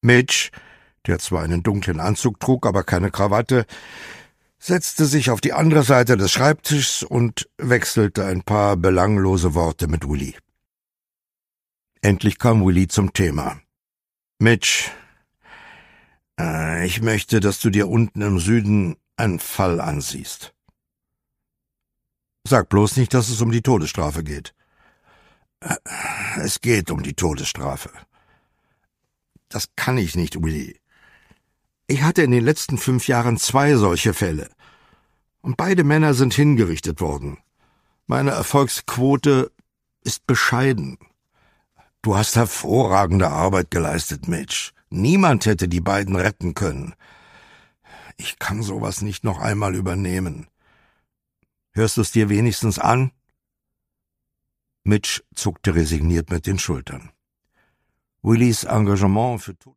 Mitch, der zwar einen dunklen Anzug trug, aber keine Krawatte, setzte sich auf die andere Seite des Schreibtischs und wechselte ein paar belanglose Worte mit Willy. Endlich kam Willy zum Thema. Mitch, ich möchte, dass du dir unten im Süden einen Fall ansiehst. Sag bloß nicht, dass es um die Todesstrafe geht. Es geht um die Todesstrafe. Das kann ich nicht, Willy. Ich hatte in den letzten 5 Jahren 2 solche Fälle. Und beide Männer sind hingerichtet worden. Meine Erfolgsquote ist bescheiden. Du hast hervorragende Arbeit geleistet, Mitch. Niemand hätte die beiden retten können. Ich kann sowas nicht noch einmal übernehmen. Hörst du es dir wenigstens an? Mitch zuckte resigniert mit den Schultern. Willys Engagement für